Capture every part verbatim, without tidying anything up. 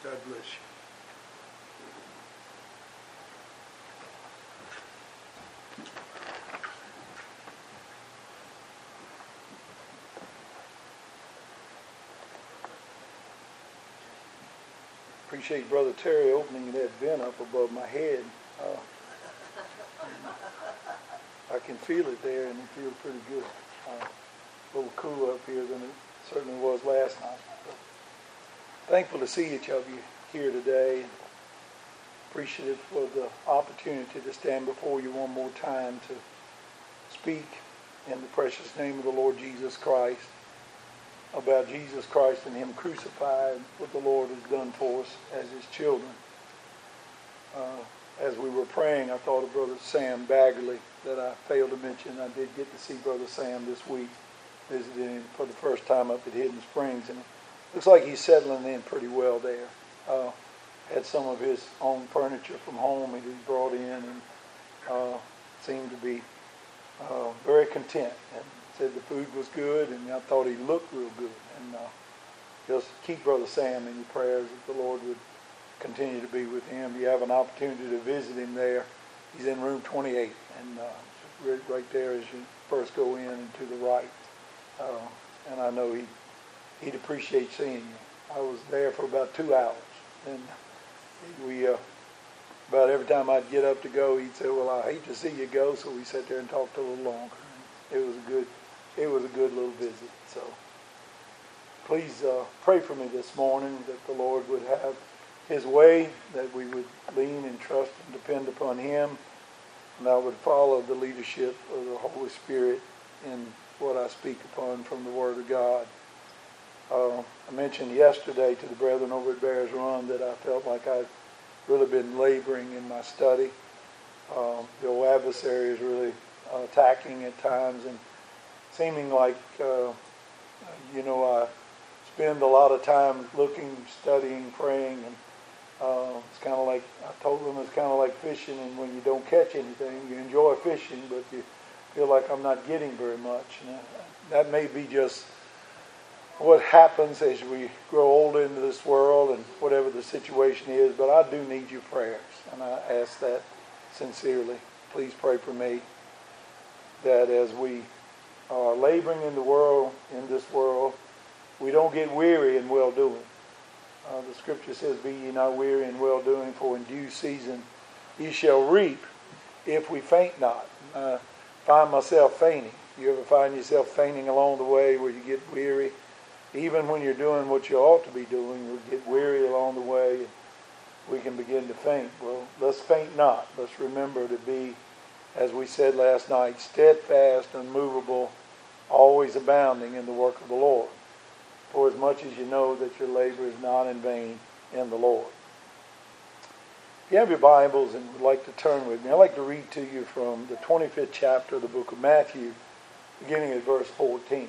God bless you. Appreciate Brother Terry opening that vent up above my head. Uh, I can feel it there, and it feels pretty good. Uh, a little cooler up here than it certainly was last night. But thankful to see each of you here today. Appreciative for the opportunity to stand before you one more time to speak in the precious name of the Lord Jesus Christ about Jesus Christ and Him crucified, what the Lord has done for us as His children. Uh, as we were praying, I thought of Brother Sam Baggerly that I failed to mention. I did get to see Brother Sam this week, visiting him for the first time up at Hidden Springs, and it looks like he's settling in pretty well there. Uh, had some of his own furniture from home that he brought in, and uh, seemed to be uh, very content, and said the food was good, and I thought he looked real good. And uh, just keep Brother Sam in your prayers that the Lord would continue to be with him. You have an opportunity to visit him there. He's in room twenty-eight, and uh, right there as you first go in and to the right. Uh, and I know he, he'd appreciate seeing you. I was there for about two hours, and we uh, about every time I'd get up to go, he'd say, "Well, I hate to see you go," so we sat there and talked a little longer. It was a good, it was a good little visit. So please uh, pray for me this morning that the Lord would have His way, that we would lean and trust and depend upon Him, and I would follow the leadership of the Holy Spirit in what I speak upon from the Word of God. Uh, I mentioned yesterday to the brethren over at Bears Run that I felt like I'd really been laboring in my study. Uh, the old adversary is really uh, attacking at times, and seeming like, uh, you know, I spend a lot of time looking, studying, praying, and uh, it's kind of like, I told them it's kind of like fishing, and when you don't catch anything, you enjoy fishing, but you feel like I'm not getting very much. And that may be just what happens as we grow older into this world and whatever the situation is, but I do need your prayers, and I ask that sincerely. Please pray for me that as we are laboring in the world, in this world, we don't get weary in well-doing. Uh, the scripture says, "Be ye not weary in well-doing, for in due season ye shall reap, if we faint not." I find myself fainting. You ever find yourself fainting along the way where you get weary? Even when you're doing what you ought to be doing, you'll get weary along the way, and we can begin to faint. Well, let's faint not. Let's remember to be, as we said last night, steadfast, unmovable, always abounding in the work of the Lord. For as much as you know that your labor is not in vain in the Lord. If you have your Bibles and would like to turn with me, I'd like to read to you from the twenty-fifth chapter of the book of Matthew, beginning at verse fourteen.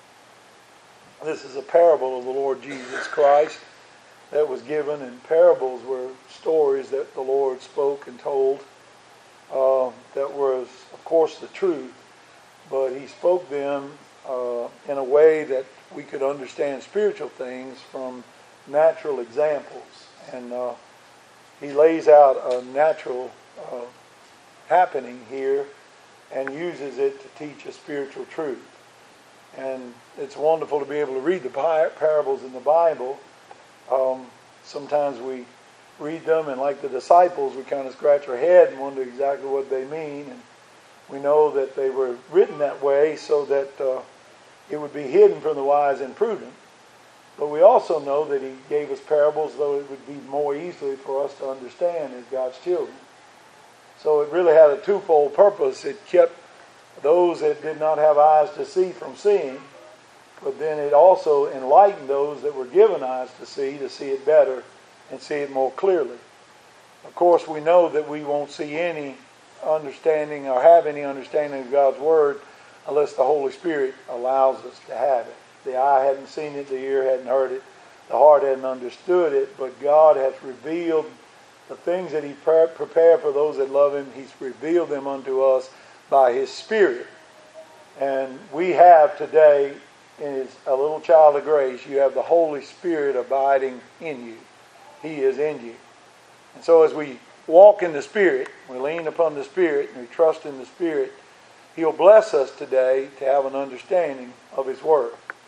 This is a parable of the Lord Jesus Christ that was given, and parables were stories that the Lord spoke and told uh, that was, of course, the truth, but He spoke them uh, in a way that we could understand spiritual things from natural examples. And uh, He lays out a natural uh, happening here and uses it to teach a spiritual truth. And it's wonderful to be able to read the parables in the Bible. Um, sometimes we read them, and like the disciples, we kind of scratch our head and wonder exactly what they mean. And we know that they were written that way so that uh, it would be hidden from the wise and prudent. But we also know that He gave us parables so it would be more easily for us to understand as God's children. So it really had a twofold purpose. It kept those that did not have eyes to see from seeing, but then it also enlightened those that were given eyes to see, to see it better and see it more clearly. Of course, we know that we won't see any understanding or have any understanding of God's Word unless the Holy Spirit allows us to have it. The eye hadn't seen it, the ear hadn't heard it, the heart hadn't understood it, but God has revealed the things that He prepared for those that love Him. He's revealed them unto us by His Spirit. And we have today, as a little child of grace, you have the Holy Spirit abiding in you. He is in you. And so as we walk in the Spirit, we lean upon the Spirit, and we trust in the Spirit, He'll bless us today to have an understanding of His Word.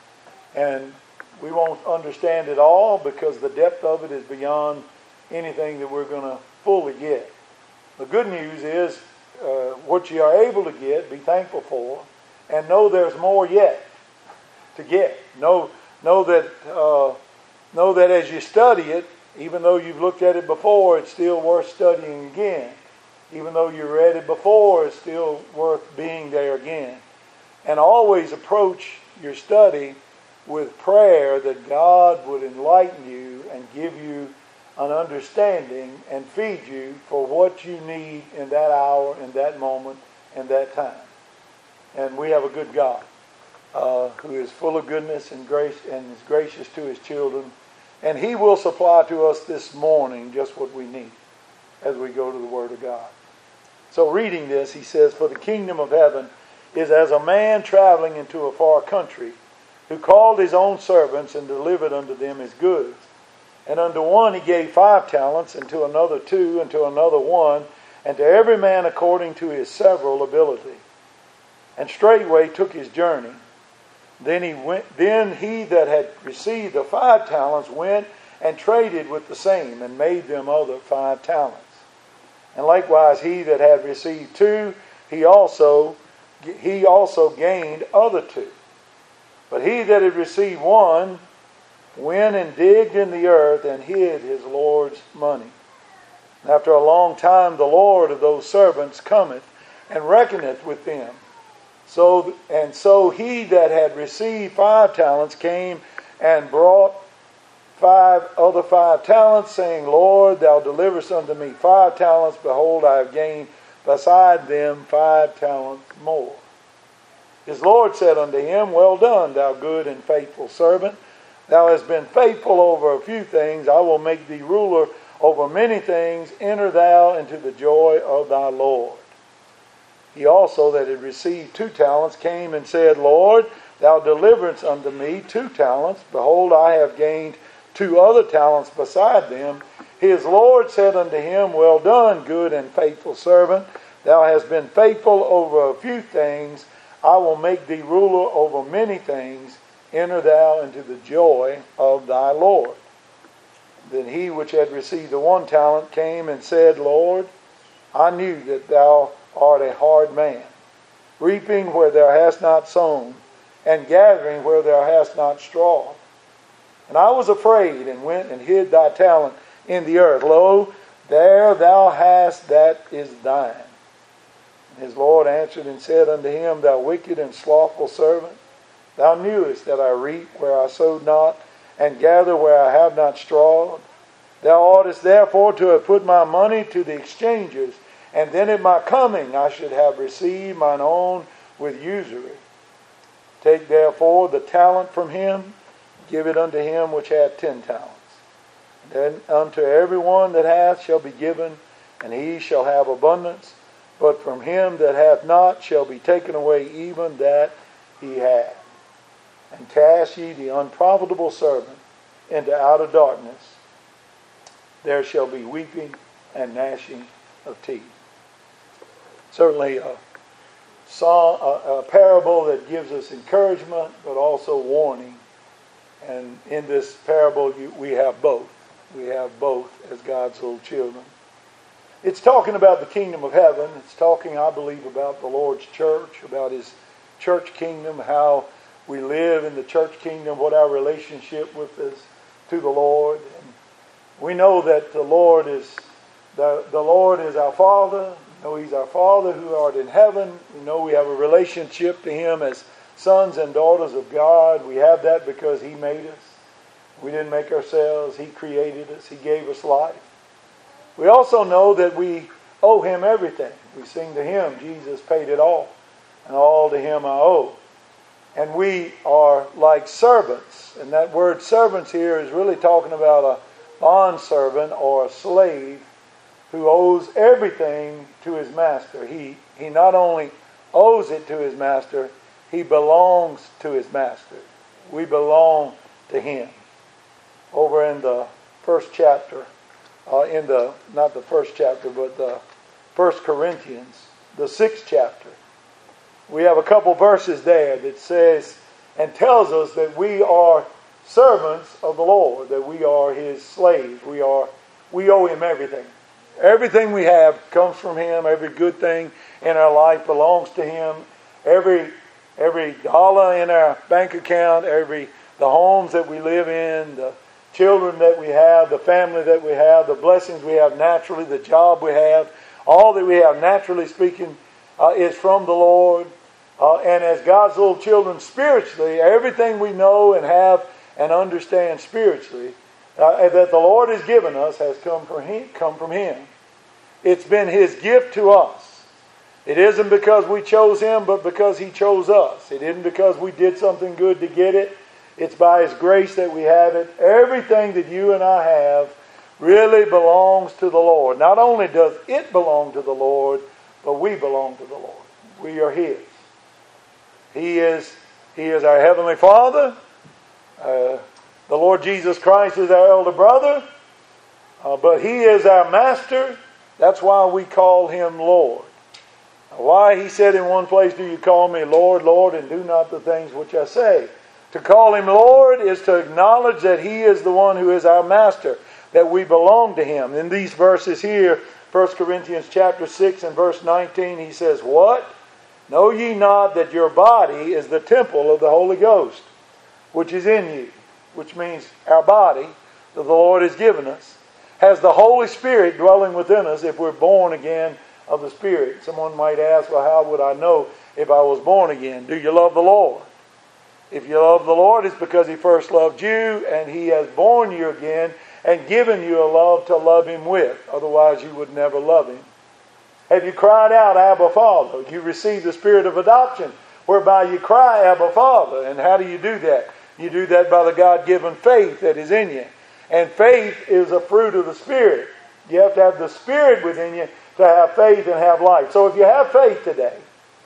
And we won't understand it all because the depth of it is beyond anything that we're going to fully get. The good news is uh, what you are able to get, be thankful for, and know there's more yet to get. Know, know that uh, know that as you study it, even though you've looked at it before, it's still worth studying again. Even though you read it before, it's still worth being there again. And always approach your study with prayer that God would enlighten you and give you an understanding and feed you for what you need in that hour, in that moment, in that time. And we have a good God uh, who is full of goodness and grace and is gracious to His children. And He will supply to us this morning just what we need as we go to the Word of God. So reading this, he says, "For the kingdom of heaven is as a man traveling into a far country, who called his own servants and delivered unto them his goods. And unto one he gave five talents, and to another two, and to another one, and to every man according to his several ability. And straightway took his journey. Then he went. Then he that had received the five talents went and traded with the same, and made them other five talents. And likewise he that had received two, he also he also gained other two. But he that had received one went and digged in the earth and hid his Lord's money. And after a long time the Lord of those servants cometh and reckoneth with them. So and so he that had received five talents came and brought five other five talents, saying, Lord, thou deliverest unto me five talents. Behold, I have gained beside them five talents more. His Lord said unto him, Well done, thou good and faithful servant. Thou hast been faithful over a few things. I will make thee ruler over many things. Enter thou into the joy of thy Lord. He also that had received two talents came and said, Lord, thou deliverest unto me two talents. Behold, I have gained two other talents beside them. His Lord said unto him, Well done, good and faithful servant. Thou hast been faithful over a few things. I will make thee ruler over many things. Enter thou into the joy of thy Lord. Then he which had received the one talent came and said, Lord, I knew that thou art a hard man, reaping where thou hast not sown, and gathering where thou hast not strawed. And I was afraid, and went and hid thy talent in the earth. Lo, there thou hast that is thine. And his Lord answered and said unto him, Thou wicked and slothful servant, thou knewest that I reap where I sowed not, and gather where I have not strawed. Thou oughtest therefore to have put my money to the exchangers, and then at my coming I should have received mine own with usury. Take therefore the talent from him, give it unto him which hath ten talents. Then unto every one that hath shall be given, and he shall have abundance. But from him that hath not shall be taken away even that he hath. And cast ye the unprofitable servant into outer darkness. There shall be weeping and gnashing of teeth. Certainly a, song, a, a parable that gives us encouragement, but also warning. And in this parable, you, we have both. We have both as God's little children. It's talking about the kingdom of heaven. It's talking, I believe, about the Lord's church, about His church kingdom, how we live in the church kingdom, what our relationship with is to the Lord. And we know that the Lord is the, the Lord is our Father. We know He's our Father who art in heaven. We know we have a relationship to Him as sons and daughters of God. We have that because He made us. We didn't make ourselves. He created us. He gave us life. We also know that we owe Him everything. We sing the hymn, Jesus paid it all, and all to Him I owe. And we are like servants. And that word servants here is really talking about a bondservant or a slave who owes everything to his master. He, he not only owes it to his master, he belongs to his master. We belong to Him. Over in the first chapter, uh, in the, not the first chapter, but the First Corinthians, the sixth chapter. We have a couple verses there that says and tells us that we are servants of the Lord, that we are His slaves. We are, we owe Him everything. Everything we have comes from Him. Every good thing in our life belongs to Him. Every every dollar in our bank account, every the homes that we live in, the children that we have, the family that we have, the blessings we have naturally, the job we have, all that we have naturally speaking uh, is from the Lord. Uh, and as God's little children spiritually, everything we know and have and understand spiritually uh, that the Lord has given us has come from Him, come from Him. It's been His gift to us. It isn't because we chose Him, but because He chose us. It isn't because we did something good to get it. It's by His grace that we have it. Everything that you and I have really belongs to the Lord. Not only does it belong to the Lord, but we belong to the Lord. We are His. He is, He is our Heavenly Father. Uh, the Lord Jesus Christ is our elder brother. Uh, but He is our Master. That's why we call Him Lord. Why? He said in one place, do you call me Lord, Lord, and do not the things which I say? To call Him Lord is to acknowledge that He is the one who is our Master, that we belong to Him. In these verses here, First Corinthians chapter six and verse nineteen, he says, what? Know ye not that your body is the temple of the Holy Ghost, which is in you? Which means our body that the Lord has given us has the Holy Spirit dwelling within us if we're born again of the Spirit. Someone might ask, well, how would I know if I was born again? Do you love the Lord? If you love the Lord, it's because He first loved you and He has born you again and given you a love to love Him with. Otherwise, you would never love Him. Have you cried out, Abba, Father? You received the spirit of adoption, whereby you cry, Abba, Father. And how do you do that? You do that by the God-given faith that is in you. And faith is a fruit of the Spirit. You have to have the Spirit within you to have faith and have life. So if you have faith today,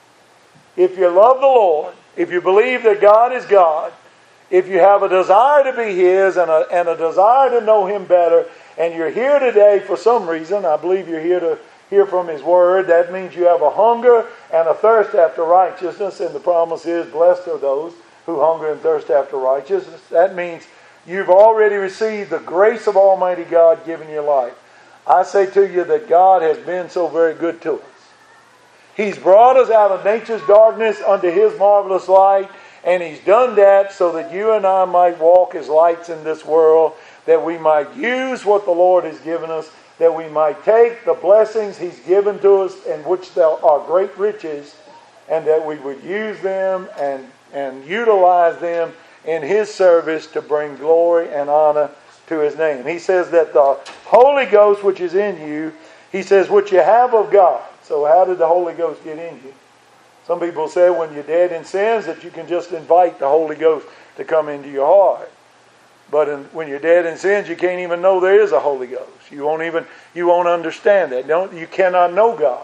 if you love the Lord, if you believe that God is God, if you have a desire to be His and a, and a desire to know Him better, and you're here today for some reason, I believe you're here to hear from His Word, that means you have a hunger and a thirst after righteousness, and the promise is, blessed are those who hunger and thirst after righteousness. That means you've already received the grace of Almighty God given your life. I say to you that God has been so very good to us. He's brought us out of nature's darkness unto His marvelous light, and He's done that so that you and I might walk as lights in this world, that we might use what the Lord has given us, that we might take the blessings He's given to us, and which are great riches, and that we would use them and, and utilize them in His service to bring glory and honor to His name. He says that the Holy Ghost which is in you, He says, which you have of God. So how did the Holy Ghost get in you? Some people say when you're dead in sins that you can just invite the Holy Ghost to come into your heart. But in, when you're dead in sins, you can't even know there is a Holy Ghost. You won't even you won't understand that. Don't you cannot know God.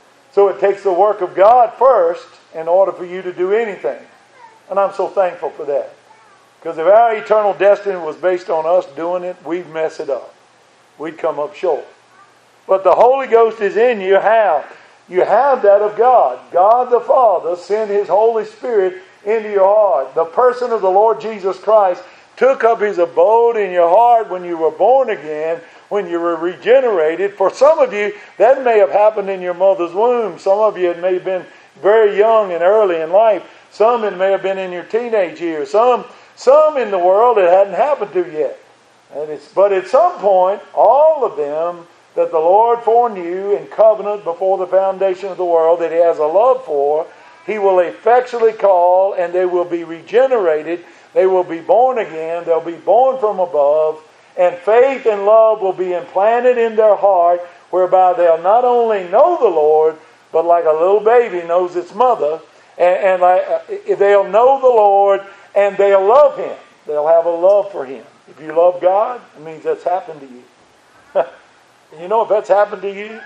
So it takes the work of God first in order for you to do anything. And I'm so thankful for that. Because if our eternal destiny was based on us doing it, we'd mess it up. We'd come up short. But the Holy Ghost is in you. How? You have that of God. God the Father sent His Holy Spirit into your heart. The person of the Lord Jesus Christ took up His abode in your heart when you were born again, when you were regenerated. For some of you, that may have happened in your mother's womb. Some of you, it may have been very young and early in life. Some, it may have been in your teenage years. Some, some in the world, it hadn't happened to yet. And it's, but at some point, all of them that the Lord foreknew in covenant before the foundation of the world, that He has a love for, He will effectually call, and they will be regenerated. They will be born again. They'll be born from above. And faith and love will be implanted in their heart, whereby they'll not only know the Lord, but like a little baby knows its mother, and, and like, uh, they'll know the Lord, and they'll love Him. They'll have a love for Him. If you love God, it means that's happened to you. You know, if that's happened to you,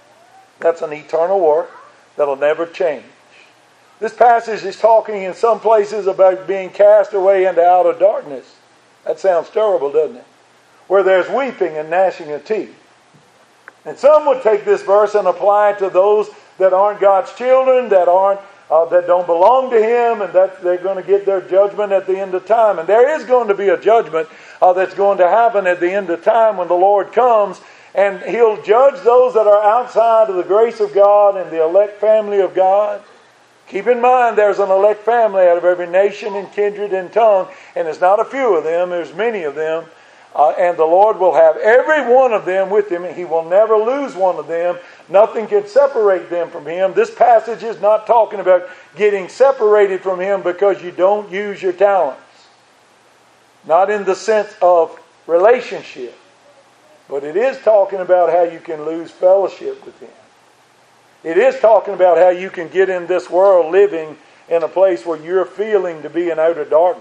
that's an eternal work that'll never change. This passage is talking in some places about being cast away into outer darkness. That sounds terrible, doesn't it? where there's weeping and gnashing of teeth. And some would take this verse and apply it to those that aren't God's children, that aren't uh, that don't belong to Him, and that they're going to get their judgment at the end of time. And there is going to be a judgment uh, that's going to happen at the end of time when the Lord comes, and He'll judge those that are outside of the grace of God and the elect family of God. Keep in mind, there's an elect family out of every nation and kindred and tongue, and it's not a few of them, there's many of them. Uh, and the Lord will have every one of them with Him. He will never lose one of them. Nothing can separate them from Him. This passage is not talking about getting separated from Him because you don't use your talents. Not in the sense of relationship. But it is talking about how you can lose fellowship with Him. It is talking about how you can get in this world living in a place where you're feeling to be in outer darkness.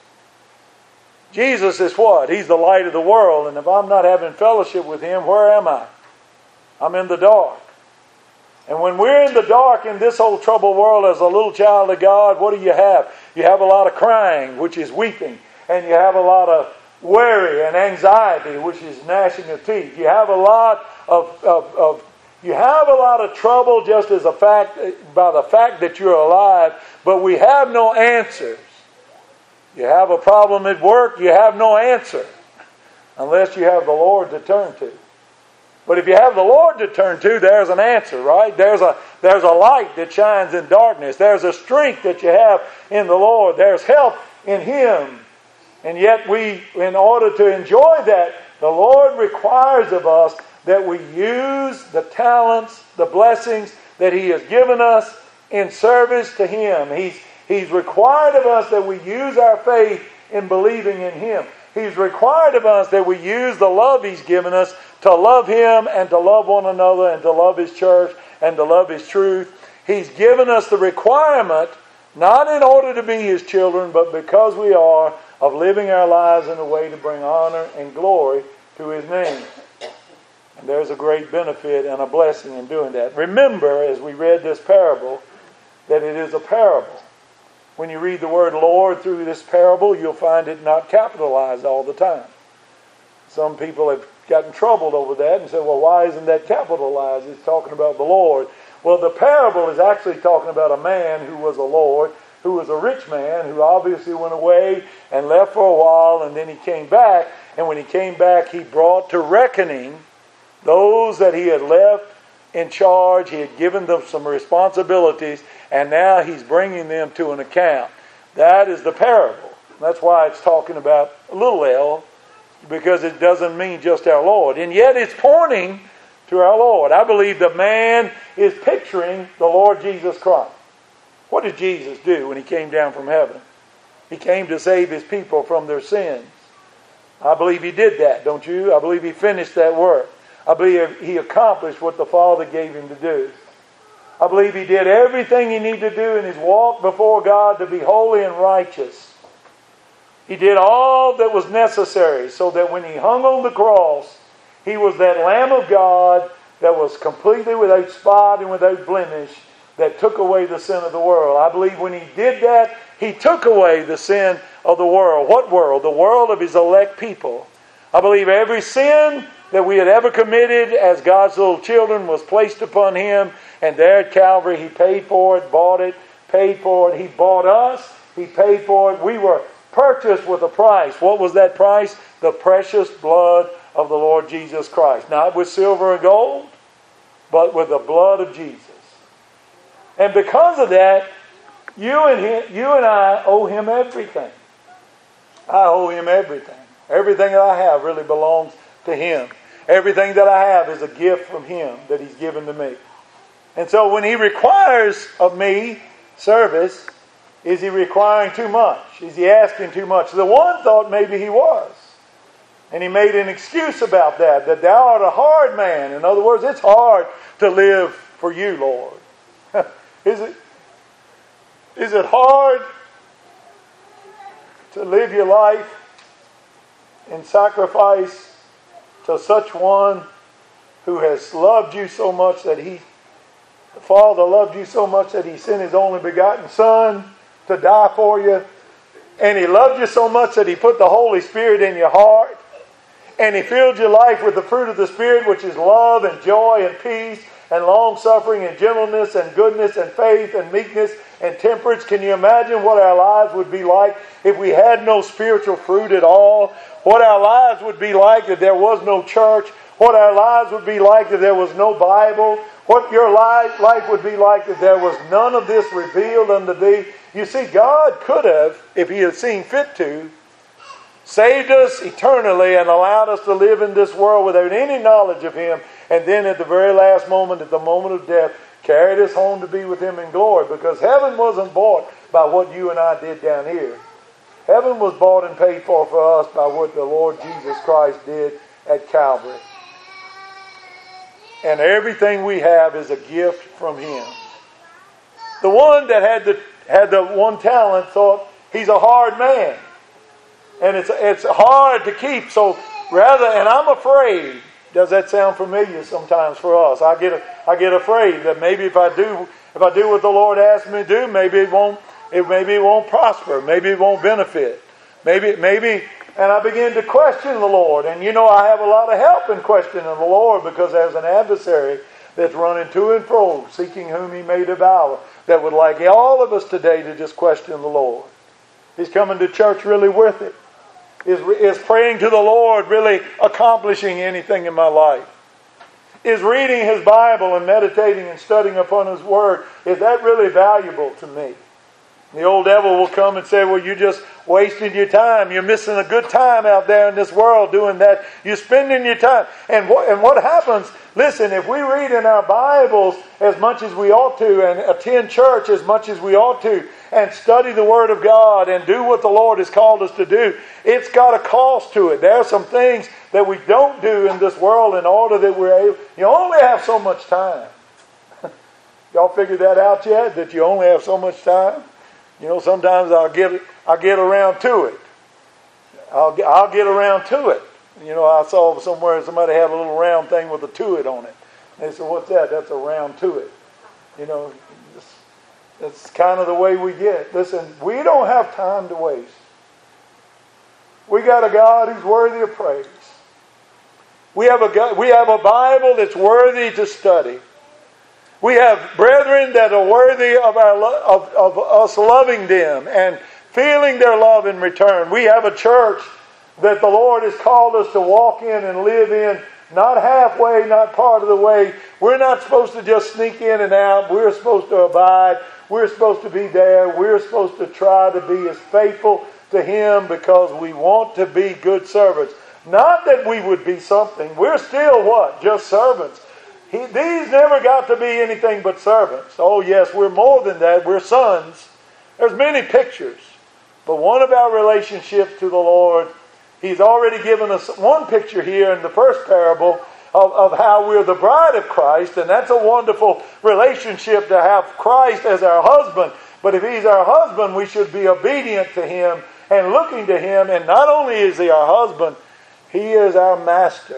Jesus is what? He's the light of the world. And if I'm not having fellowship with Him, where am I? I'm in the dark. And when we're in the dark in this old troubled world as a little child of God, what do you have? You have a lot of crying, which is weeping. And you have a lot of worry and anxiety, which is gnashing of teeth. You have a lot of, of, of you have a lot of trouble just as a fact, by the fact that you're alive, but we have no answers. You have a problem at work, you have no answer unless you have the Lord to turn to. But if you have the Lord to turn to, there's an answer, right? There's a, there's a light that shines in darkness. There's a strength that you have in the Lord. There's help in Him. And yet we, in order to enjoy that, the Lord requires of us that we use the talents, the blessings that He has given us in service to Him. He's He's required of us that we use our faith in believing in Him. He's required of us that we use the love He's given us to love Him and to love one another and to love His church and to love His truth. He's given us the requirement, not in order to be His children, but because we are, of living our lives in a way to bring honor and glory to His name. And there's a great benefit and a blessing in doing that. Remember, as we read this parable, that it is a parable. When you read the word Lord through this parable, you'll find it not capitalized all the time. Some people have gotten troubled over that and said, well, why isn't that capitalized? It's talking about the Lord. Well, the parable is actually talking about a man who was a Lord, who was a rich man, who obviously went away and left for a while, and then he came back. And when he came back, he brought to reckoning those that he had left in charge. He had given them some responsibilities, and now he's bringing them to an account. That is the parable. That's why it's talking about a little L, because it doesn't mean just our Lord. And yet it's pointing to our Lord. I believe the man is picturing the Lord Jesus Christ. What did Jesus do when He came down from heaven? He came to save His people from their sins. I believe He did that, don't you? I believe He finished that work. I believe He accomplished what the Father gave Him to do. I believe He did everything He needed to do in His walk before God to be holy and righteous. He did all that was necessary so that when He hung on the cross, He was that Lamb of God that was completely without spot and without blemish, that took away the sin of the world. I believe when He did that, He took away the sin of the world. What world? The world of His elect people. I believe every sin that we had ever committed as God's little children was placed upon Him, and there at Calvary He paid for it, bought it, paid for it. He bought us. He paid for it. We were purchased with a price. What was that price? The precious blood of the Lord Jesus Christ. Not with silver and gold, but with the blood of Jesus. And because of that, you and him, you and I owe Him everything. I owe Him everything. Everything that I have really belongs to Him. Everything that I have is a gift from Him that He's given to me. And so when He requires of me service, is He requiring too much? Is He asking too much? The one thought maybe He was. And he made an excuse about that, that thou art a hard man. In other words, it's hard to live for You, Lord. Is it? Is it hard to live your life in sacrifice to such one who has loved you so much that He, the Father loved you so much that He sent His only begotten Son to die for you, and He loved you so much that He put the Holy Spirit in your heart, And He filled your life with the fruit of the Spirit, which is love and joy and peace and long-suffering and gentleness and goodness and faith and meekness and temperance. Can you imagine what our lives would be like if we had no spiritual fruit at all? What our lives would be like if there was no church? What our lives would be like if there was no Bible? What your life, life would be like if there was none of this revealed unto thee? You see, God could have, if He had seen fit to, saved us eternally and allowed us to live in this world without any knowledge of Him, and then at the very last moment, at the moment of death, carried us home to be with Him in glory, because heaven wasn't bought by what you and I did down here. Heaven was bought and paid for for us by what the Lord Jesus Christ did at Calvary. And everything we have is a gift from Him. The one that had the had the one talent thought he's a hard man. And it's it's hard to keep. So rather, and I'm afraid, does that sound familiar sometimes for us? I get I get afraid that maybe if I do if I do what the Lord asked me to do, maybe it won't it maybe it won't prosper, maybe it won't benefit. Maybe maybe and I begin to question the Lord. And you know, I have a lot of help in questioning the Lord, because there's an adversary that's running to and fro, seeking whom He may devour, that would like all of us today to just question the Lord. Is coming to church really worth it? Is, is praying to the Lord really accomplishing anything in my life? Is reading His Bible and meditating and studying upon His Word, is that really valuable to me? The old devil will come and say, well, you just wasted your time. You're missing a good time out there in this world doing that. You're spending your time. And what, and what happens, listen, if we read in our Bibles as much as we ought to, and attend church as much as we ought to, and study the Word of God and do what the Lord has called us to do, it's got a cost to it. There are some things that we don't do in this world in order that we're able. You only have so much time. Y'all figured that out yet? That you only have so much time? You know, sometimes I'll get I'll get around to it. I'll I'll get around to it. You know, I saw somewhere somebody had a little round thing with a to it on it. And they said, "What's that?" That's a round to it. You know, that's kind of the way we get. Listen, we don't have time to waste. We got a God who's worthy of praise. We have a God, we have a Bible that's worthy to study. We have brethren that are worthy of our of, of us loving them and feeling their love in return. We have a church that the Lord has called us to walk in and live in, not halfway, not part of the way. We're not supposed to just sneak in and out. We're supposed to abide. We're supposed to be there. We're supposed to try to be as faithful to Him, because we want to be good servants. Not that we would be something. We're still what? Just servants. He, these never got to be anything but servants. Oh yes, we're more than that. We're sons. There's many pictures. But one of our relationships to the Lord, He's already given us one picture here in the first parable of, of how we're the bride of Christ. And that's a wonderful relationship to have Christ as our husband. But if He's our husband, we should be obedient to Him and looking to Him. And not only is He our husband, He is our master.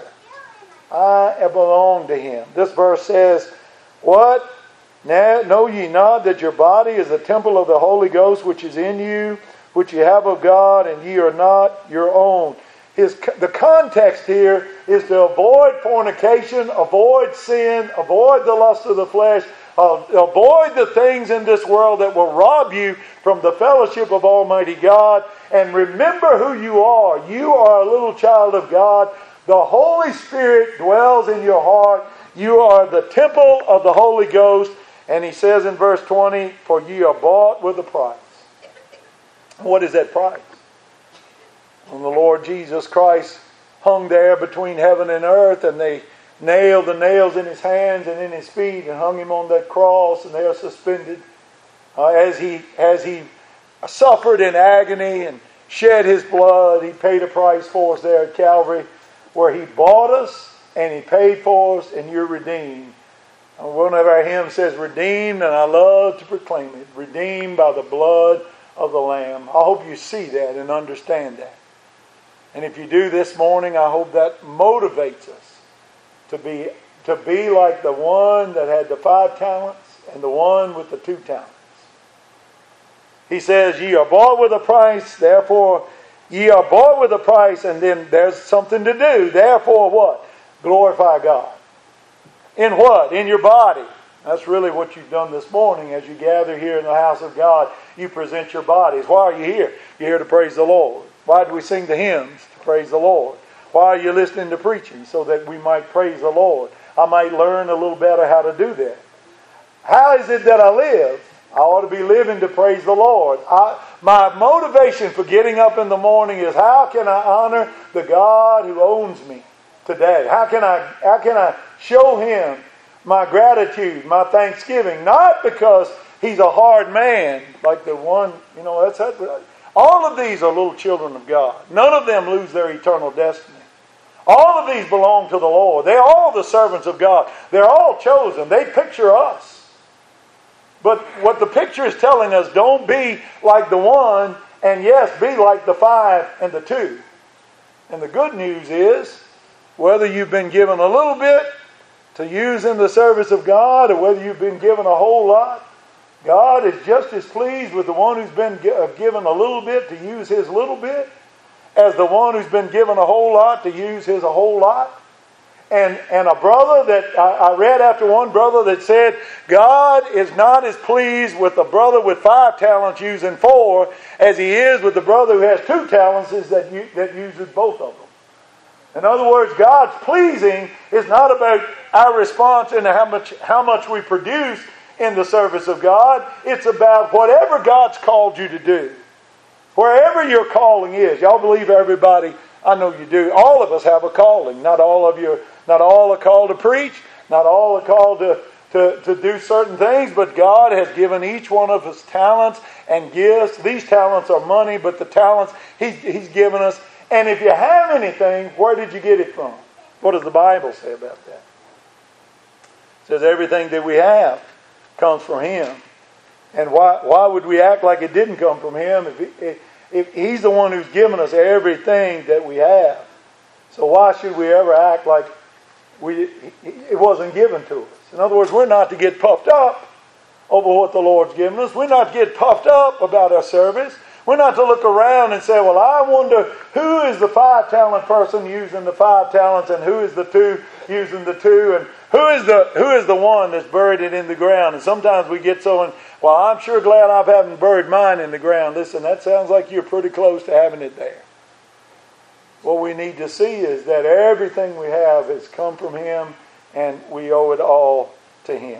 I belong to Him. This verse says, what? Know ye not that your body is the temple of the Holy Ghost, which is in you, which ye have of God, and ye are not your own. His, the context here is to avoid fornication, avoid sin, avoid the lust of the flesh, uh, avoid the things in this world that will rob you from the fellowship of Almighty God, and remember who you are. You are a little child of God. The Holy Spirit dwells in your heart. You are the temple of the Holy Ghost. And He says in verse twenty, for ye are bought with a price. What is that price? When the Lord Jesus Christ hung there between heaven and earth, and they nailed the nails in His hands and in His feet and hung Him on that cross, and they are suspended. Uh, as He as He suffered in agony and shed His blood, He paid a price for us there at Calvary, where He bought us and He paid for us, and you're redeemed. And one of our hymns says, redeemed, and I love to proclaim it, redeemed by the blood of the Lamb. I hope you see that and understand that. And if you do this morning, I hope that motivates us to be, to be like the one that had the five talents and the one with the two talents. He says, ye are bought with a price, therefore Ye are bought with a price, and then there's something to do. Therefore what? Glorify God. In what? In your body. That's really what you've done this morning as you gather here in the house of God. You present your bodies. Why are you here? You're here to praise the Lord. Why do we sing the hymns? To praise the Lord. Why are you listening to preaching? So that we might praise the Lord. I might learn a little better how to do that. How is it that I live? I ought to be living to praise the Lord. I, my motivation for getting up in the morning is, how can I honor the God who owns me today? How can I, how can I show Him my gratitude, my thanksgiving? Not because He's a hard man, like the one, you know, that's, that's all of these are little children of God. None of them lose their eternal destiny. All of these belong to the Lord. They're all the servants of God. They're all chosen. They picture us. But what the picture is telling us, don't be like the one, and yes, be like the five and the two. And the good news is, whether you've been given a little bit to use in the service of God, or whether you've been given a whole lot, God is just as pleased with the one who's been given a little bit to use his little bit, as the one who's been given a whole lot to use his a whole lot. And and a brother that I, I read after one brother that said, God is not as pleased with the brother with five talents using four as He is with the brother who has two talents that you, that uses both of them. In other words, God's pleasing is not about our response and how much how much we produce in the service of God. It's about whatever God's called you to do. Wherever your calling is. Y'all believe everybody, I know you do. All of us have a calling. Not all of you, not all are called to preach. Not all are called to, to, to do certain things. But God has given each one of us talents and gifts. These talents are money, but the talents He's, he's given us. And if you have anything, where did you get it from? What does the Bible say about that? It says everything that we have comes from Him. And why why would we act like it didn't come from Him if, he, if He's the one who's given us everything that we have? So why should we ever act like we it wasn't given to us? In other words, we're not to get puffed up over what the Lord's given us. We're not to get puffed up about our service. We're not to look around and say, well, I wonder who is the five-talent person using the five talents and who is the two using the two and who is the who is the one that's buried it in the ground. And sometimes we get so, in, well, I'm sure glad I haven't buried mine in the ground. Listen, that sounds like you're pretty close to having it there. What we need to see is that everything we have has come from Him and we owe it all to Him.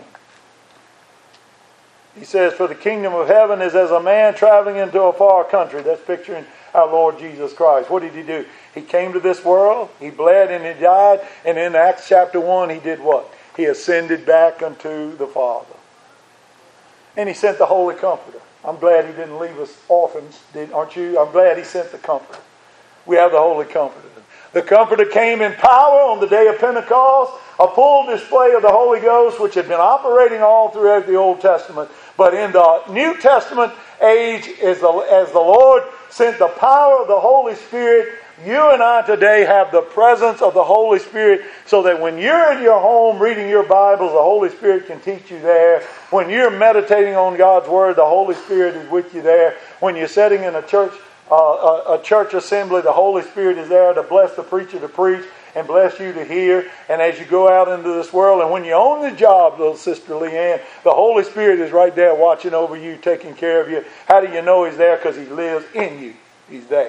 He says, for the kingdom of heaven is as a man traveling into a far country. That's picturing our Lord Jesus Christ. What did He do? He came to this world, He bled and He died, and in Acts chapter one, He did what? He ascended back unto the Father. And He sent the Holy Comforter. I'm glad He didn't leave us orphans, aren't you? I'm glad He sent the Comforter. We have the Holy Comforter. The Comforter came in power on the day of Pentecost, a full display of the Holy Ghost, which had been operating all throughout the Old Testament. But in the New Testament age, as the, as the Lord sent the power of the Holy Spirit, you and I today have the presence of the Holy Spirit, so that when you're in your home reading your Bibles, the Holy Spirit can teach you there. When you're meditating on God's Word, the Holy Spirit is with you there. When you're sitting in a church uh, a, a church assembly, the Holy Spirit is there to bless the preacher to preach and bless you to hear. And as you go out into this world, and when you're on the job, little Sister Leanne, the Holy Spirit is right there watching over you, taking care of you. How do you know He's there? Because He lives in you. He's there.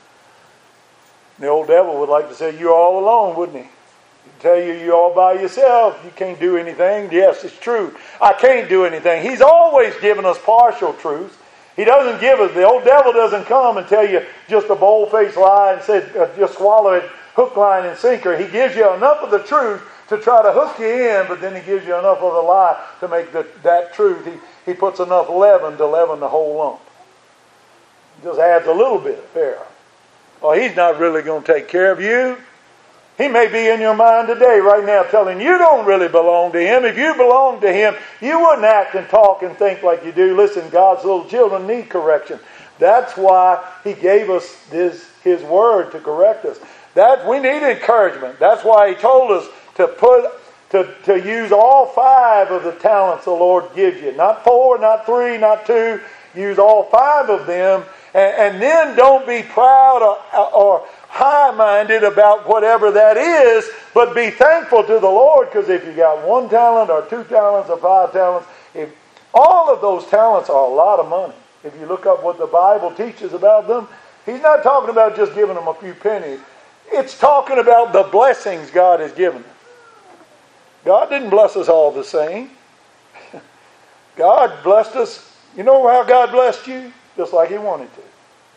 The old devil would like to say you're all alone, wouldn't he? He'd tell you you're all by yourself. You can't do anything. Yes, it's true. I can't do anything. He's always given us partial truths. He doesn't give us, the old devil doesn't come and tell you just a bold-faced lie and say, uh, just swallow it, hook, line, and sinker. He gives you enough of the truth to try to hook you in, but then he gives you enough of the lie to make the, that truth. He, he puts enough leaven to leaven the whole lump. He just adds a little bit there. Well, He's not really going to take care of you. He may be in your mind today, right now, telling you don't really belong to Him. If you belong to Him, you wouldn't act and talk and think like you do. Listen, God's little children need correction. That's why He gave us this, His Word to correct us. That we need encouragement. That's why He told us to put to, to use all five of the talents the Lord gives you. Not four, not three, not two. Use all five of them. And, and then don't be proud or, or high-minded about whatever that is, but be thankful to the Lord, because if you got one talent or two talents or five talents, if all of those talents are a lot of money. If you look up what the Bible teaches about them, he's not talking about just giving them a few pennies. It's talking about the blessings God has given them. God didn't bless us all the same. God blessed us. You know how God blessed you? Just like He wanted to.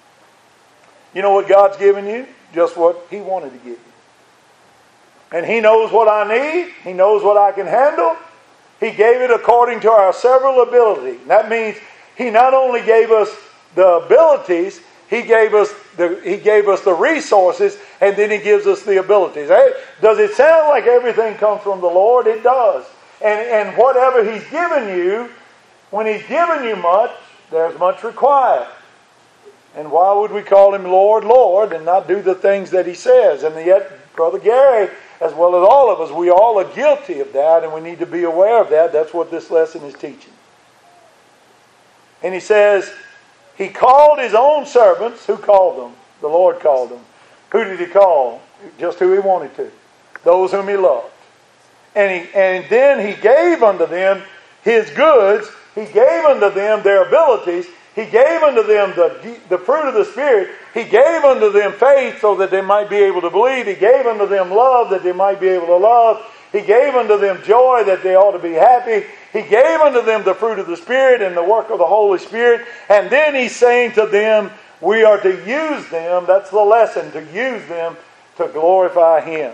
You know what God's given you? Just what He wanted to give you. And He knows what I need. He knows what I can handle. He gave it according to our several ability. That means He not only gave us the abilities, He gave us the He gave us the resources, and then He gives us the abilities. Hey, does it sound like everything comes from the Lord? It does. And and whatever He's given you, when He's given you much, there's much required. And why would we call Him Lord, Lord, and not do the things that He says? And yet, Brother Gary, as well as all of us, we all are guilty of that, and we need to be aware of that. That's what this lesson is teaching. And He says, He called His own servants. Who called them? The Lord called them. Who did He call? Just who He wanted to. Those whom He loved. And, he, and then He gave unto them His goods. He gave unto them their abilities. He gave unto them the, the fruit of the Spirit. He gave unto them faith so that they might be able to believe. He gave unto them love that they might be able to love. He gave unto them joy that they ought to be happy. He gave unto them the fruit of the Spirit and the work of the Holy Spirit. And then He's saying to them, we are to use them. That's the lesson, to use them to glorify Him.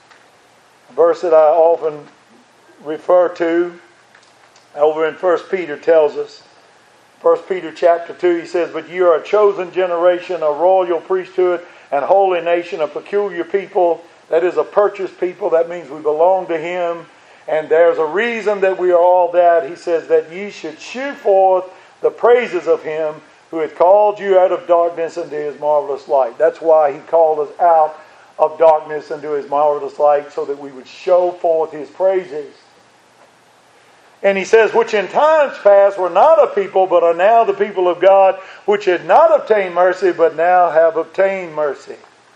A verse that I often refer to over in First Peter tells us, First Peter chapter two, he says, but you are a chosen generation, a royal priesthood, and holy nation, a peculiar people. That is a purchased people. That means we belong to Him. And there's a reason that we are all that. He says that ye should shew forth the praises of Him who hath called you out of darkness into His marvelous light. That's why He called us out of darkness into His marvelous light, so that we would show forth His praises. And He says, which in times past were not a people, but are now the people of God, which had not obtained mercy, but now have obtained mercy.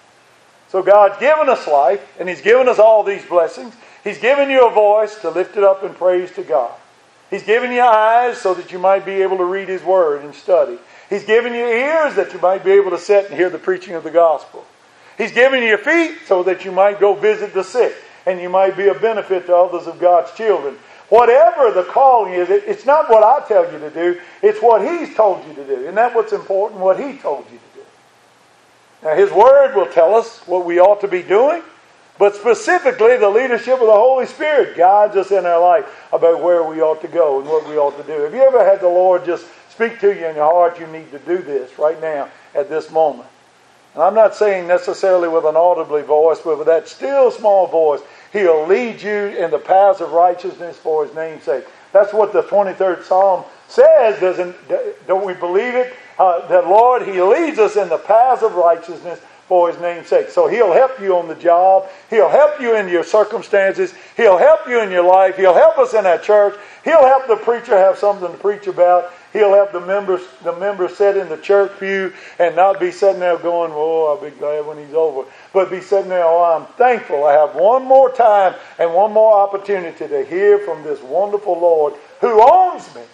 So God's given us life, and He's given us all these blessings. He's given you a voice to lift it up in praise to God. He's given you eyes so that you might be able to read His Word and study. He's given you ears that you might be able to sit and hear the preaching of the gospel. He's given you feet so that you might go visit the sick, and you might be a benefit to others of God's children. Whatever the calling is, it's not what I tell you to do. It's what He's told you to do. Isn't that what's important? What He told you to do. Now, His Word will tell us what we ought to be doing. But specifically, the leadership of the Holy Spirit guides us in our life about where we ought to go and what we ought to do. Have you ever had the Lord just speak to you in your heart, you need to do this right now at this moment? And I'm not saying necessarily with an audibly voice, but with that still small voice, He'll lead you in the paths of righteousness for His name's sake. That's what the twenty-third Psalm says. Doesn't, don't we believe it? Uh, that Lord, He leads us in the paths of righteousness for His name's sake. So He'll help you on the job. He'll help you in your circumstances. He'll help you in your life. He'll help us in our church. He'll help the preacher have something to preach about. He'll help the members the members sit in the church pew and not be sitting there going, oh, I'll be glad when He's over. But be sitting there, oh, I'm thankful I have one more time and one more opportunity to hear from this wonderful Lord who owns me,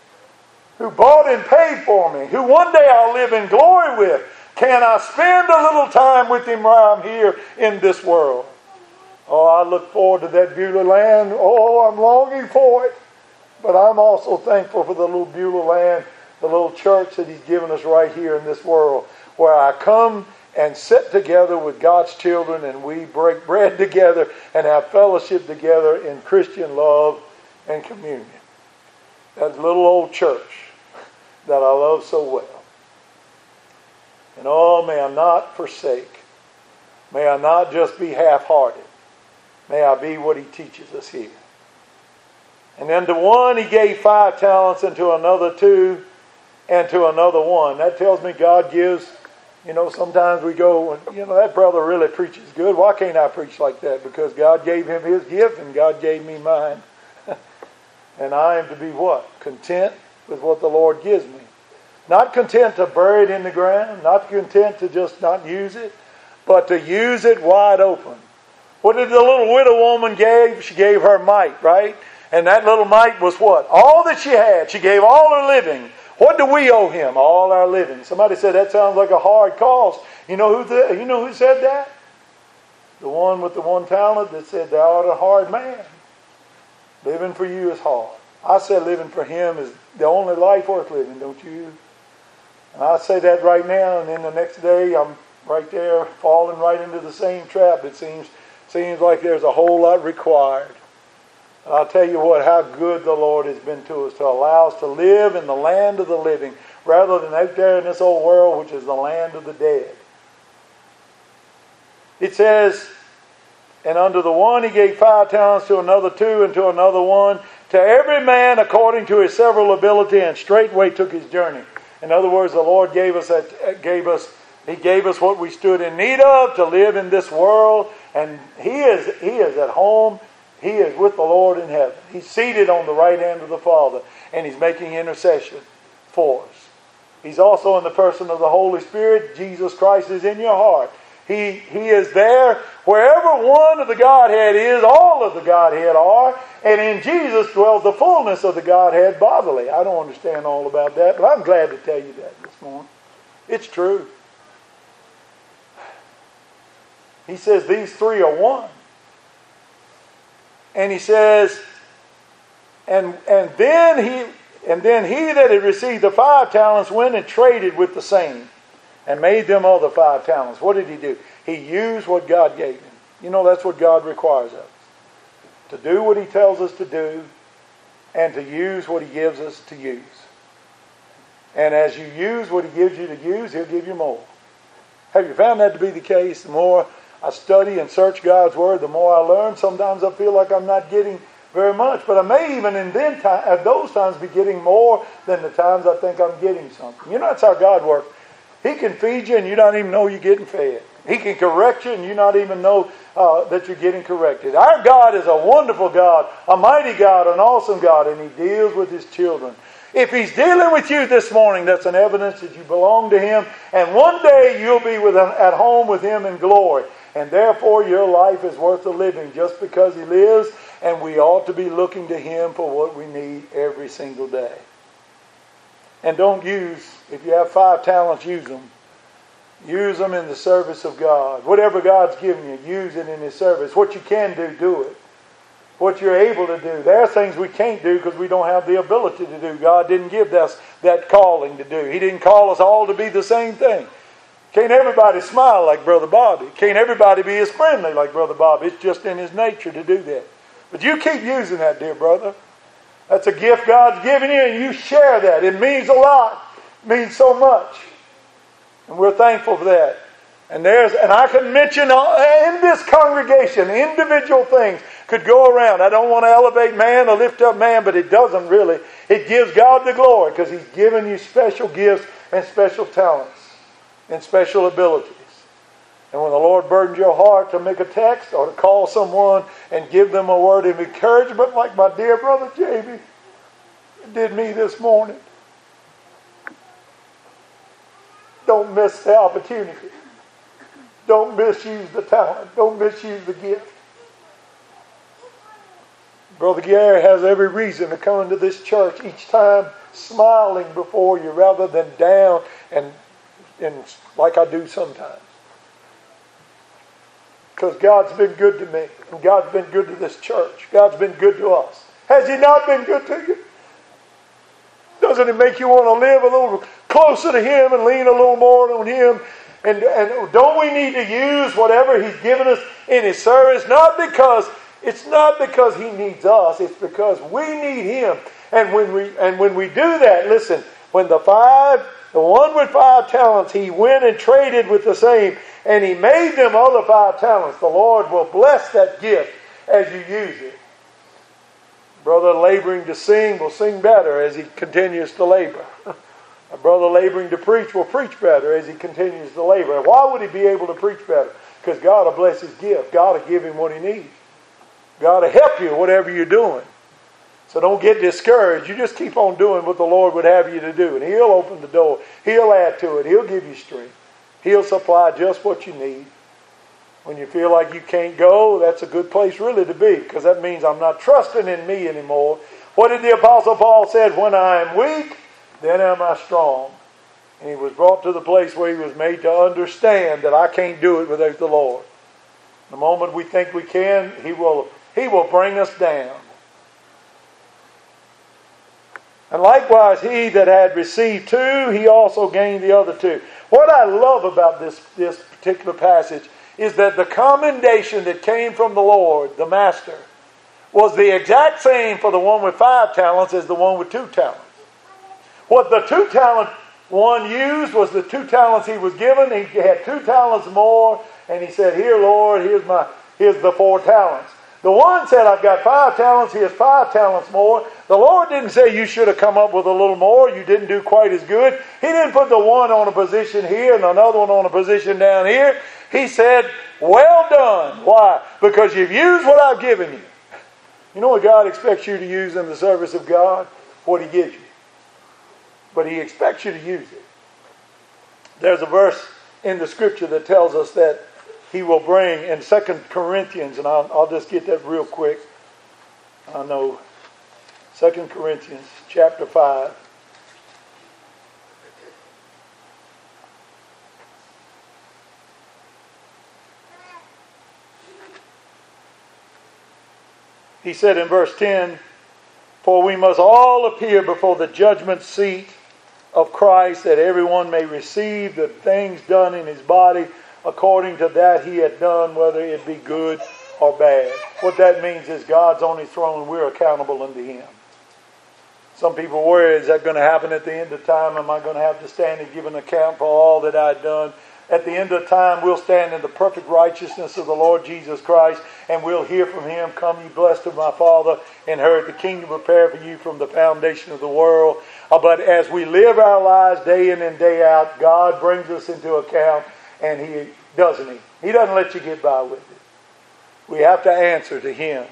who bought and paid for me, who one day I'll live in glory with. Can I spend a little time with Him while I'm here in this world? Oh, I look forward to that Beulah land. Oh, I'm longing for it. But I'm also thankful for the little Beulah land, the little church that He's given us right here in this world, where I come and sit together with God's children, and we break bread together and have fellowship together in Christian love and communion. That little old church that I love so well. And oh, may I not forsake. May I not just be half-hearted. May I be what He teaches us here. And then to one He gave five talents, and to another two, and to another one. That tells me God gives, you know, sometimes we go, you know, that brother really preaches good. Why can't I preach like that? Because God gave him his gift, and God gave me mine. And I am to be what? Content with what the Lord gives me. Not content to bury it in the ground, not content to just not use it, but to use it wide open. What did the little widow woman give? She gave her mite, right? And that little mite was what? All that she had. She gave all her living. What do we owe him? All our living. Somebody said that sounds like a hard cost. You know who the, you know who said that? The one with the one talent that said, thou art a hard man. Living for you is hard. I said living for him is the only life worth living, don't you? And I say that right now, and then the next day I'm right there falling right into the same trap. It seems seems like there's a whole lot required. And I'll tell you what, how good the Lord has been to us to allow us to live in the land of the living rather than out there in this old world, which is the land of the dead. It says, and unto the one he gave five talents, to another two, and to another one, to every man according to his several ability, and straightway took his journey. In other words, the Lord gave us that, gave us, He gave us what we stood in need of to live in this world, and He is He is at home. He is with the Lord in heaven. He's seated on the right hand of the Father, and He's making intercession for us. He's also in the person of the Holy Spirit. Jesus Christ is in your heart. He, he is there wherever one of the Godhead is, all of the Godhead are, and in Jesus dwells the fullness of the Godhead bodily. I don't understand all about that, but I'm glad to tell you that this morning. It's true. He says these three are one. And he says, and and then he and then he that had received the five talents went and traded with the same, and made them other five talents. What did he do? He used what God gave him. You know, that's what God requires of us. To do what He tells us to do, and to use what He gives us to use. And as you use what He gives you to use, He'll give you more. Have you found that to be the case? The more I study and search God's Word, the more I learn. Sometimes I feel like I'm not getting very much, but I may even in then time, at those times be getting more than the times I think I'm getting something. You know, that's how God works. He can feed you and you don't even know you're getting fed. He can correct you and you not even know uh, that you're getting corrected. Our God is a wonderful God, a mighty God, an awesome God, and He deals with His children. If He's dealing with you this morning, that's an evidence that you belong to Him, and one day you'll be with him, at home with Him in glory. And therefore your life is worth the living just because He lives, and we ought to be looking to Him for what we need every single day. And don't use, if you have five talents, use them. Use them in the service of God. Whatever God's given you, use it in His service. What you can do, do it. What you're able to do. There are things we can't do because we don't have the ability to do. God didn't give us that calling to do. He didn't call us all to be the same thing. Can't everybody smile like Brother Bobby. Can't everybody be as friendly like Brother Bobby. It's just in his nature to do that. But you keep using that, dear brother. That's a gift God's given you, and you share that. It means a lot. It means so much. And we're thankful for that. And there's, and I can mention in this congregation, individual things could go around. I don't want to elevate man or lift up man, but it doesn't really. It gives God the glory because He's given you special gifts and special talents and special abilities. And when the Lord burdens your heart to make a text or to call someone and give them a word of encouragement, like my dear brother J B did me this morning, don't miss the opportunity. Don't misuse the talent. Don't misuse the gift. Brother Gary has every reason to come into this church each time smiling before you rather than down and, and like I do sometimes. Because God's been good to me. And God's been good to this church. God's been good to us. Has He not been good to you? Doesn't it make you want to live a little closer to Him and lean a little more on Him? And, and don't we need to use whatever He's given us in His service? Not because it's not because He needs us. It's because we need Him. And when we and when we do that, listen, when the five, the one with five talents, he went and traded with the same, and he made them other five talents. The Lord will bless that gift as you use it. Brother laboring to sing will sing better as he continues to labor. A brother laboring to preach will preach better as he continues to labor. And why would he be able to preach better? Because God will bless his gift. God will give him what he needs. God will help you whatever you're doing. So don't get discouraged. You just keep on doing what the Lord would have you to do. And He'll open the door. He'll add to it. He'll give you strength. He'll supply just what you need. When you feel like you can't go, that's a good place really to be, because that means I'm not trusting in me anymore. What did the Apostle Paul say? When I am weak, then am I strong. And he was brought to the place where he was made to understand that I can't do it without the Lord. The moment we think we can, He will, He will bring us down. And likewise, he that had received two, he also gained the other two. What I love about this, this particular passage is that the commendation that came from the Lord, the Master, was the exact same for the one with five talents as the one with two talents. What the two talent one used was the two talents he was given. He had two talents more, and he said, "Here, Lord, here's my here's the four talents." The one said, "I've got five talents, here's five talents more." The Lord didn't say you should have come up with a little more, you didn't do quite as good. He didn't put the one on a position here and another one on a position down here. He said, "Well done." Why? Because you've used what I've given you. You know what God expects you to use in the service of God? What He gives you. But He expects you to use it. There's a verse in the Scripture that tells us that He will bring in Second Corinthians, and I'll, I'll just get that real quick. I know Second Corinthians chapter five. He said in verse ten, "For we must all appear before the judgment seat of Christ, that everyone may receive the things done in his body according to that he had done, whether it be good or bad." What that means is God's on His throne and we're accountable unto Him. Some people worry, is that going to happen at the end of time? Am I going to have to stand and give an account for all that I've done? At the end of time, we'll stand in the perfect righteousness of the Lord Jesus Christ, and we'll hear from Him, "Come ye blessed of my Father, inherit the kingdom prepared for you from the foundation of the world." Uh, but as we live our lives day in and day out, God brings us into account, and He doesn't He? He doesn't let you get by with it. We have to answer to Him.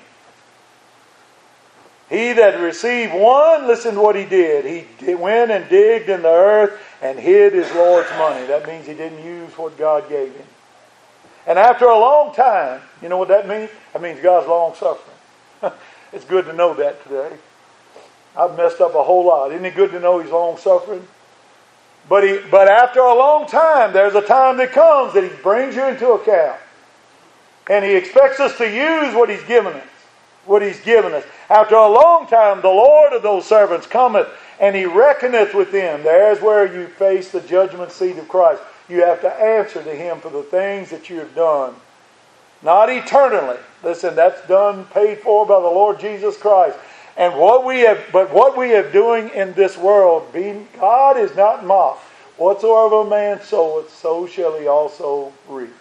He that received one, listen to what he did. He went and digged in the earth and hid his Lord's money. That means he didn't use what God gave him. And after a long time, you know what that means? That means God's long suffering. It's good to know that today. I've messed up a whole lot. Isn't it good to know He's long suffering? But he, but after a long time, there's a time that comes that He brings you into account. And He expects us to use what He's given us. What He's given us. After a long time, the Lord of those servants cometh, and He reckoneth with them. There's where you face the judgment seat of Christ. You have to answer to Him for the things that you have done. Not eternally. Listen, that's done, paid for by the Lord Jesus Christ. And what we have, but what we have doing in this world, being, God is not mocked. Whatsoever a man soweth, so shall he also reap.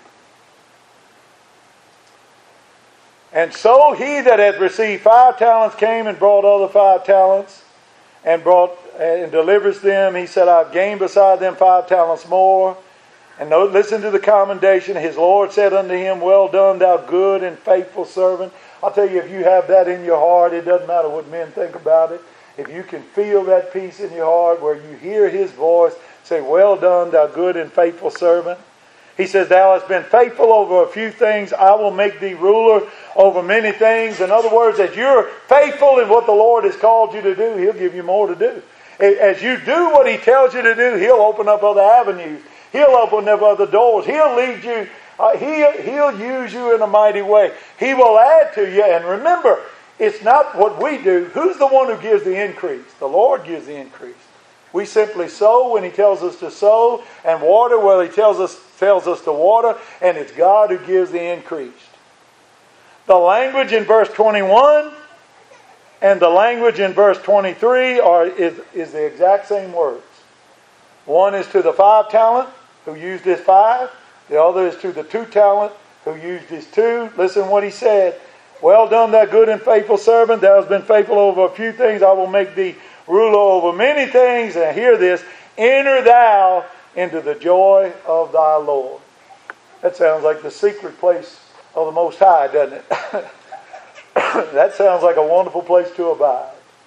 And so he that had received five talents came and brought other five talents, and brought and delivers them. He said, "I've gained beside them five talents more." And note, listen to the commendation. His Lord said unto him, "Well done, thou good and faithful servant." I'll tell you, if you have that in your heart, it doesn't matter what men think about it. If you can feel that peace in your heart where you hear His voice say, "Well done, thou good and faithful servant." He says, "Thou hast been faithful over a few things. I will make thee ruler over many things." In other words, as you're faithful in what the Lord has called you to do, He'll give you more to do. As you do what He tells you to do, He'll open up other avenues. He'll open up other doors. He'll lead you. Uh, he, he'll use you in a mighty way. He will add to you. And remember, it's not what we do. Who's the one who gives the increase? The Lord gives the increase. We simply sow when He tells us to sow, and water where He tells us tells us to water, and it's God who gives the increase. The language in verse twenty-one and the language in verse twenty-three are is, is the exact same words. One is to the five talent who used his five. The other is to the two talent who used his two. Listen what he said. "Well done, thou good and faithful servant. Thou hast been faithful over a few things. I will make thee ruler over many things." And hear this. "Enter thou into the joy of thy Lord." That sounds like the secret place of the Most High, doesn't it? That sounds like a wonderful place to abide.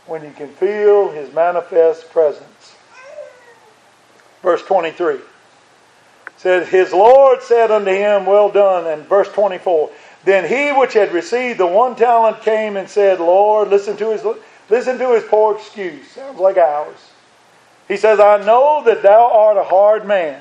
when you can feel His manifest presence. Verse twenty-three says, His Lord said unto him, Well done. And verse twenty-four, Then he which had received the one talent came and said, Lord, listen to his listen to his poor excuse. Sounds like ours. He says, I know that thou art a hard man.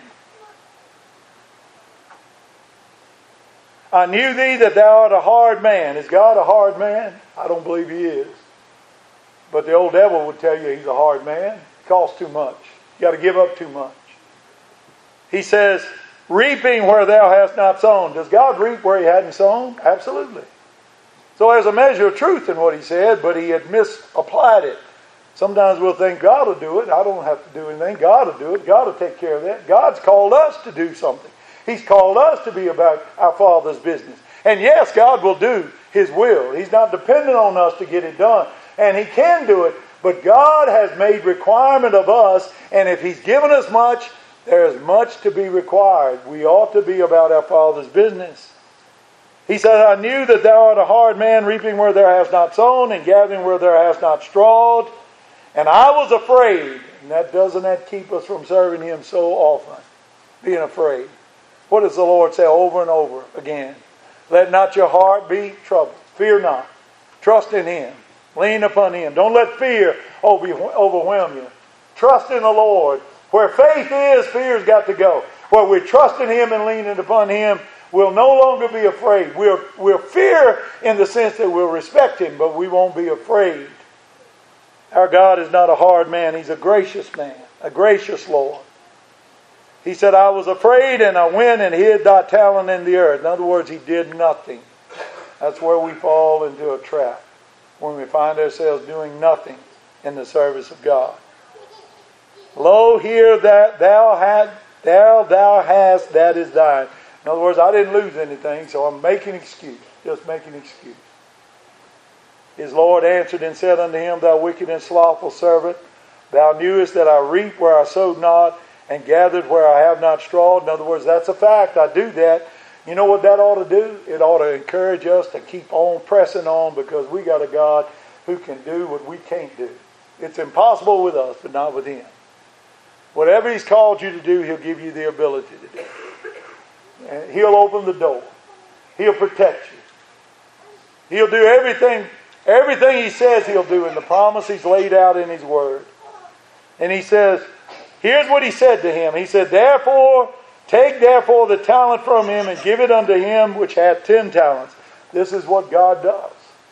I knew thee that thou art a hard man. Is God a hard man? I don't believe He is. But the old devil would tell you he's a hard man. It costs too much. You got to give up too much. He says, reaping where thou hast not sown. Does God reap where He hadn't sown? Absolutely. So there's a measure of truth in what He said, but He had misapplied it. Sometimes we'll think God will do it. I don't have to do anything. God will do it. God will take care of that. God's called us to do something. He's called us to be about our Father's business. And yes, God will do His will. He's not dependent on us to get it done. And He can do it. But God has made requirement of us. And if He's given us much, there is much to be required. We ought to be about our Father's business. He said, I knew that thou art a hard man, reaping where thou hast not sown, and gathering where thou hast not strawed. And I was afraid. And that doesn't that keep us from serving Him so often? Being afraid. What does the Lord say over and over again? Let not your heart be troubled. Fear not. Trust in Him. Lean upon Him. Don't let fear overwhelm you. Trust in the Lord. Where faith is, fear's got to go. Where we trust in Him and leaning upon Him, we'll no longer be afraid. We'll, we'll fear in the sense that we'll respect Him, but we won't be afraid. Our God is not a hard man. He's a gracious man. A gracious Lord. He said, I was afraid and I went and hid thy talent in the earth. In other words, He did nothing. That's where we fall into a trap. When we find ourselves doing nothing in the service of God. Lo, here that thou had, thou, thou hast, that is thine. In other words, I didn't lose anything, so I'm making excuse. Just making excuse. His Lord answered and said unto him, Thou wicked and slothful servant, thou knewest that I reap where I sowed not, and gathered where I have not strawed. In other words, that's a fact. I do that. You know what that ought to do? It ought to encourage us to keep on pressing on, because we got a God who can do what we can't do. It's impossible with us, but not with Him. Whatever He's called you to do, He'll give you the ability to do. And He'll open the door. He'll protect you. He'll do everything, everything He says He'll do in the promise He's laid out in His Word. And He says, here's what He said to him. He said, Therefore, take therefore the talent from him and give it unto him which hath ten talents. This is what God does.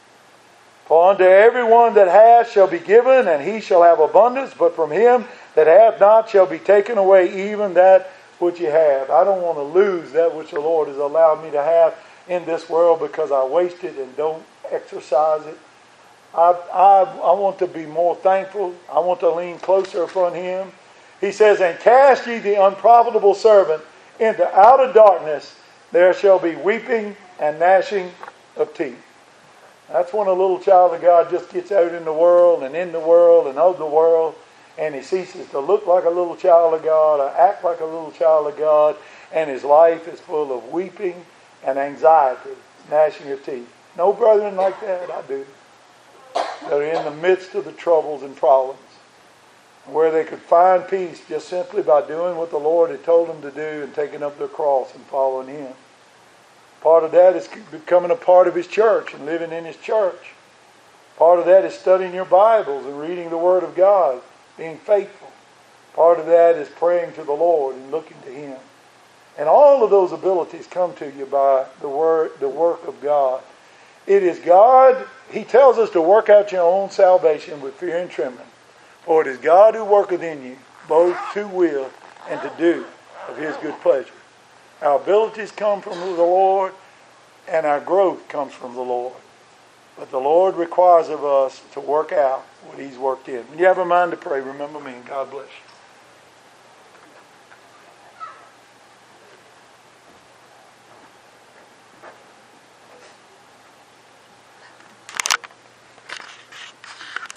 For unto everyone that hath shall be given, and he shall have abundance. But from him that hath not shall be taken away even that which he hath. I don't want to lose that which the Lord has allowed me to have in this world because I waste it and don't exercise it. I, I, I want to be more thankful. I want to lean closer upon Him. He says, And cast ye the unprofitable servant into outer darkness. There shall be weeping and gnashing of teeth. That's when a little child of God just gets out in the world and in the world and of the world, and he ceases to look like a little child of God or act like a little child of God, and his life is full of weeping and anxiety, gnashing of teeth. No brethren like that? I do. That are in the midst of the troubles and problems, where they could find peace just simply by doing what the Lord had told them to do and taking up their cross and following Him. Part of that is becoming a part of His church and living in His church. Part of that is studying your Bibles and reading the Word of God, being faithful. Part of that is praying to the Lord and looking to Him. And all of those abilities come to you by the word, the work of God. It is God, He tells us to work out your own salvation with fear and trembling. For it is God who worketh in you, both to will and to do of His good pleasure. Our abilities come from the Lord, and our growth comes from the Lord. But the Lord requires of us to work out what He's worked in. When you have a mind to pray, remember me, and God bless you.